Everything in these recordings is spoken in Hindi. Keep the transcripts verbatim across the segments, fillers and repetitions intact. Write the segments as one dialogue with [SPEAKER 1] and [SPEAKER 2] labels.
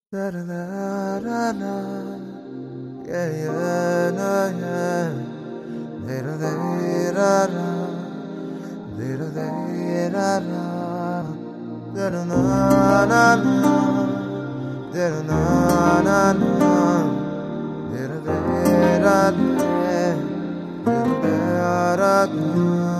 [SPEAKER 1] Da da da da da, yeah yeah na yeah, da da da da da, da da da da da, da da na na na, da da na na na, da da da da da, da da da.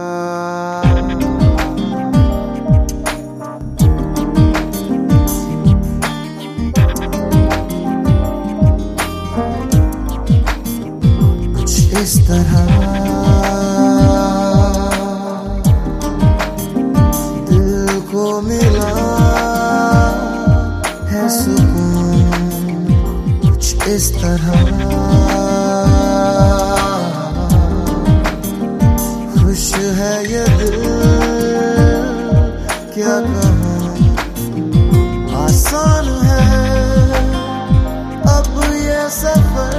[SPEAKER 1] इस तरह दिल को मिला है सुकून, कुछ इस तरह खुश है ये दिल, क्या कहूँ आसान है अब ये सफर,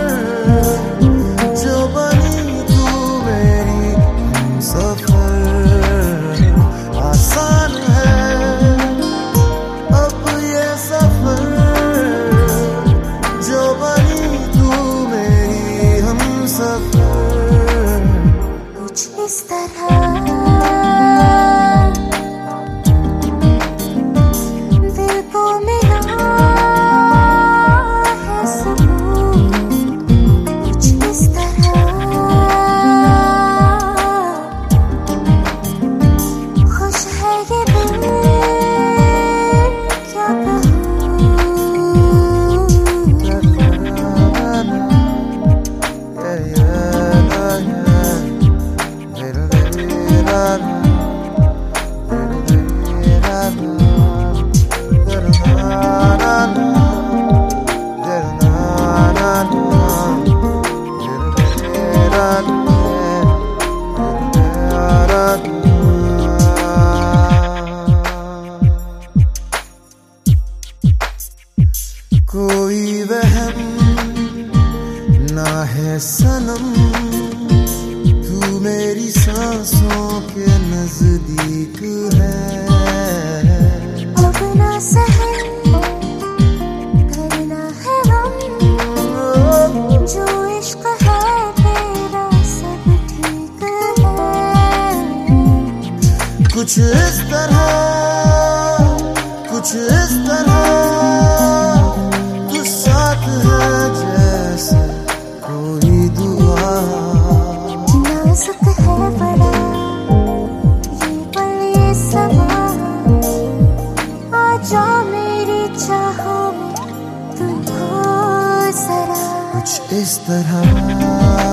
[SPEAKER 2] कुछ इस तरह दिल को मिला है सुकून, कुछ इस तरह खुश है ये दिल, क्या कहूँ
[SPEAKER 1] कोई वहम ना है सनम, तू मेरी सांसों के नजदीक है,
[SPEAKER 2] अब ना सहन करना है गम, जो इश्क है तेरा सब ठीक है,
[SPEAKER 1] कुछ इस तरह कुछ इस तरह
[SPEAKER 2] नाजुक है बड़ा ये पल ये समा, आजा मेरी चाहों में तुम हो जरा,
[SPEAKER 1] कुछ इस तरह।